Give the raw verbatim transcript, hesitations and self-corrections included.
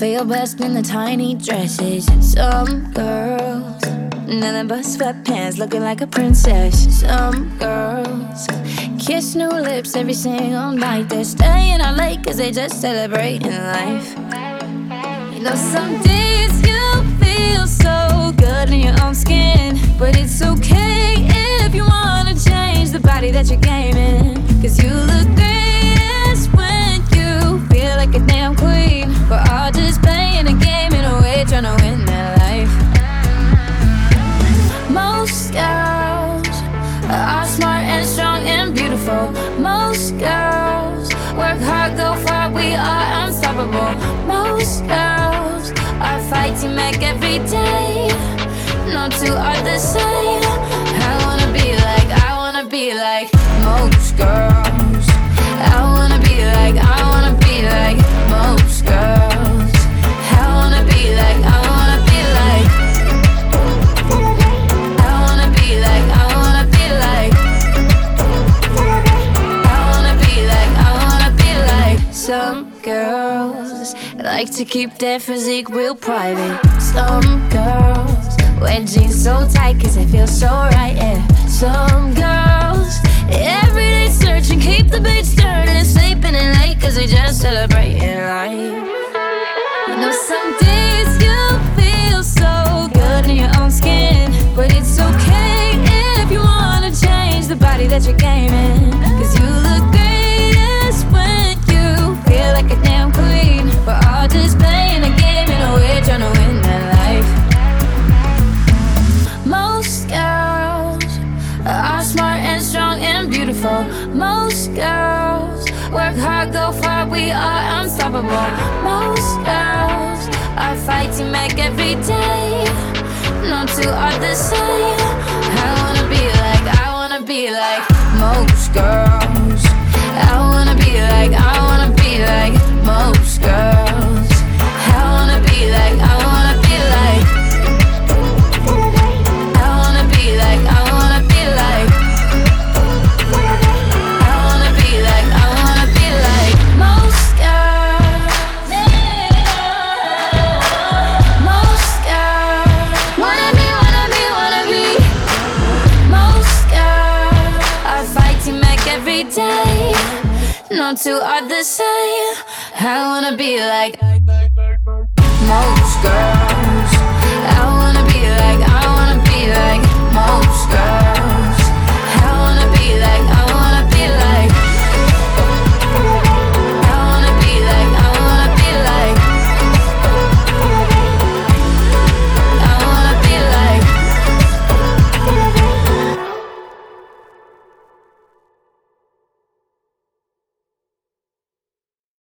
feel best in the tiny dresses. Some girls, nothing but sweatpants, looking like a princess. Some girls kiss new lips every single night. They're staying out late cause they just celebrating life. You know some days you feel so good in your own skin, but it's okay if you wanna change the body that you're gaming. Cause you look greatest when you feel like a damn queen. We're all just playing a game in a way, trying to win that life. Most girls are smart and strong and beautiful. Most girls work hard, go far, we are unstoppable. Most girls are fighting back every day. No two are the same. I wanna be like, I wanna be like most girls. I wanna be like, I wanna be like most girls. I wanna be like, I wanna be like, I wanna be like, I wanna be like, I wanna be like, I wanna be like. Some girls like to keep their physique real private. Some girls wear jeans so tight cause they feel so right, yeah. Some girls every day searching, keep the beats turning, sleeping in late cause they just celebrating life. You know some days you feel so good in your own skin, but it's okay if you wanna change the body that you're gaming. Cause you look greatest when you feel like a damn queen. We're all just playing a game in a way, trying to win that life. Most girls are smart and strong and beautiful. Most girls work hard, go far, we are unstoppable. Most girls are fighting back every day. No two are the same. I wanna be like, I wanna be like most girls. I wanna be like, I wanna be like most girls. I wanna be like, I wanna be like, I wanna be like, I wanna be like, I wanna be like, I wanna be like most girls. Most girls wanna be, wanna be, wanna be. Most girls are fighting back every day. No two are the same. I wanna be like most girls.